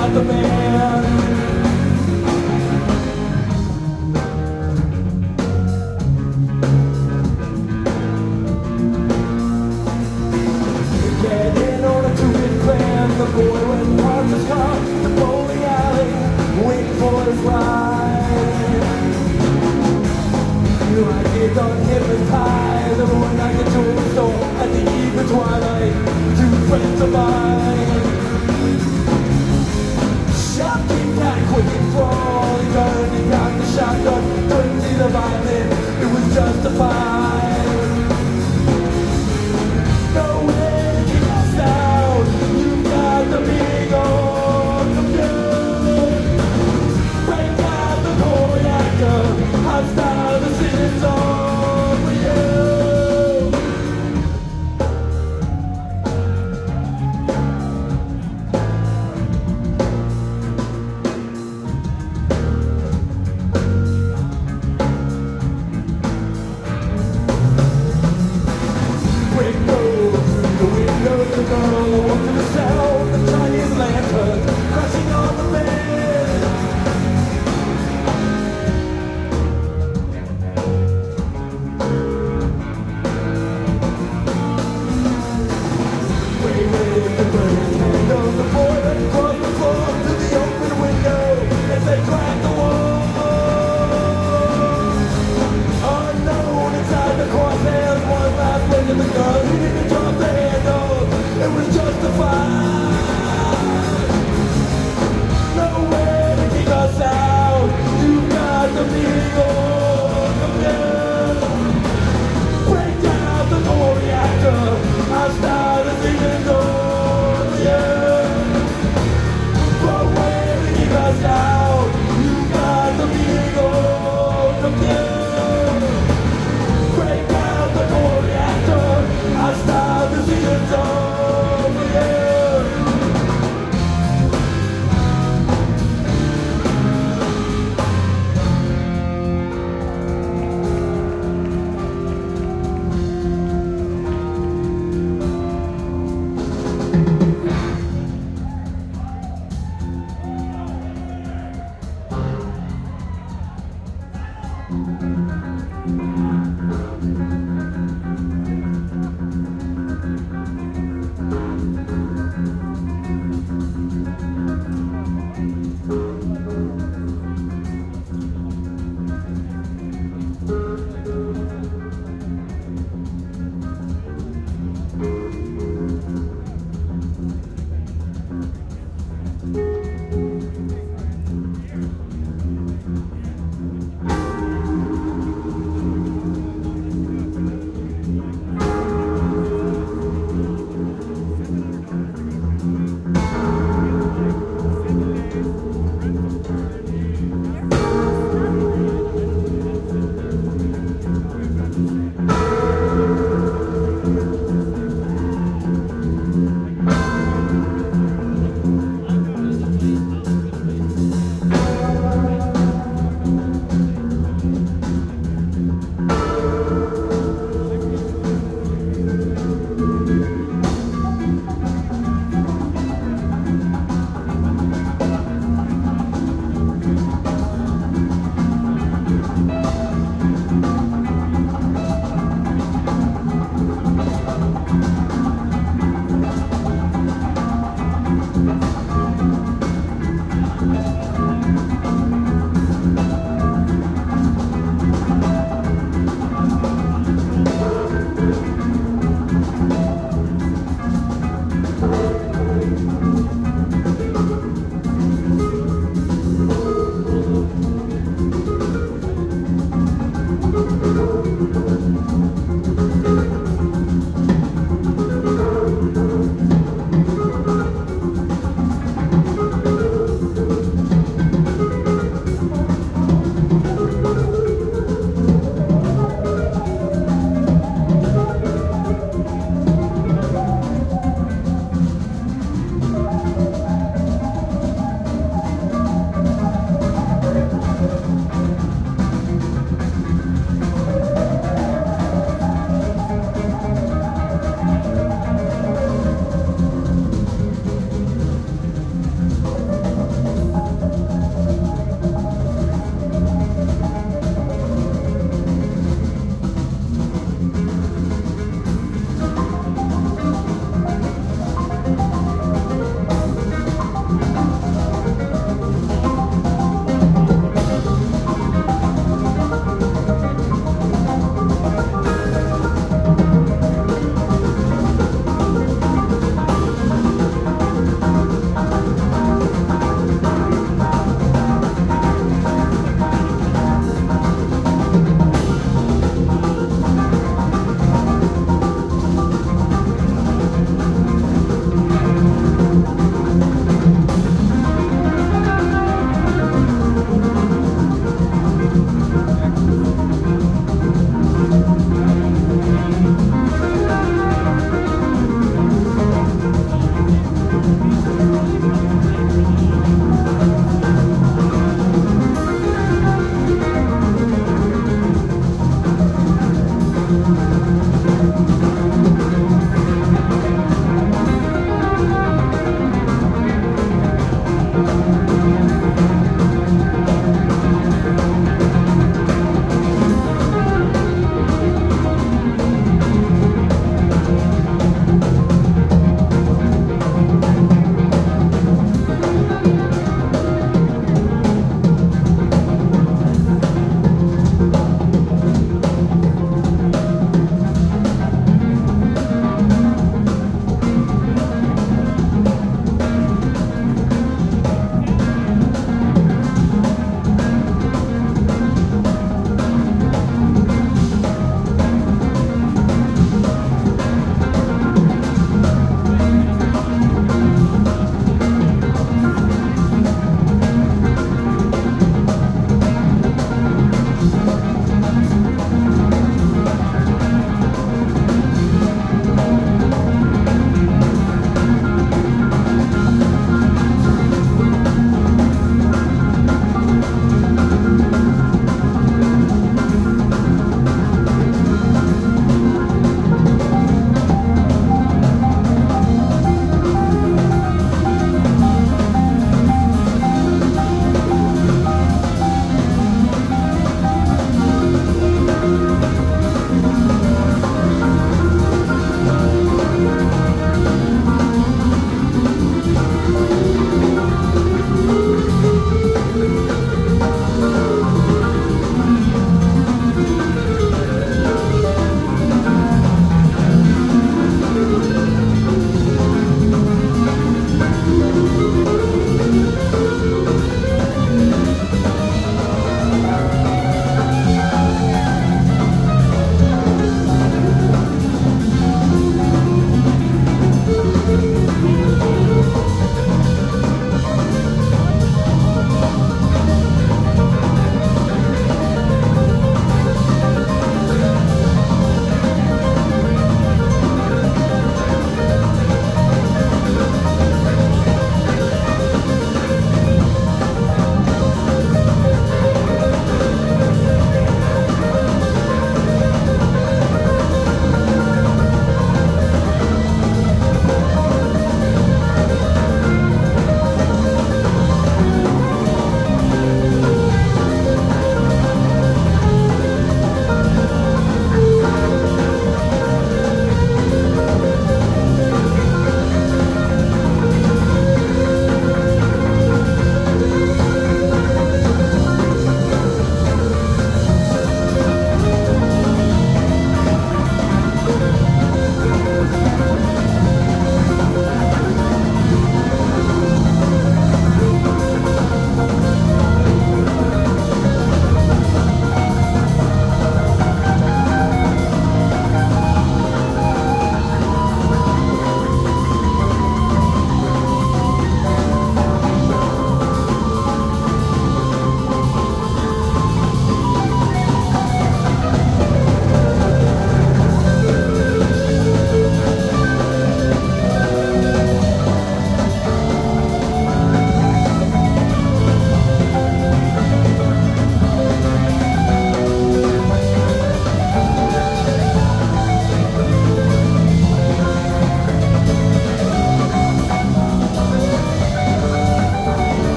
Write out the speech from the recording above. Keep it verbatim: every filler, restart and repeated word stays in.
got the man. Getting on a two-bit plan, the boy went parked his car, the bowling alley, waiting for his ride. You might get unhypnotized, the boy knocked into a store at the eve of twilight, two friends of mine. Shopkeep got a quick and fall, he turned and got the shotgun, couldn't see the violin, it was justified. No way to keep us down, you've got the big old computer. Break out the core reactor, hostile decisions over you. Quick go through the window, the girl walked to the sound of Chinese lanterns crashing on the bed. Way, way, the burning candle, the boy went across the floor to the open window as they cracked the wall. Unknown inside the crosshairs, one last look at the gun, he didn't drop the handle, it was justified. No way to keep us out, you've got the big old computer. Break down the core reactor, hostile decisions over you. But way to keep us out, you've got the big old computer. Break down the core reactor, hostile decisions over you. Thank you.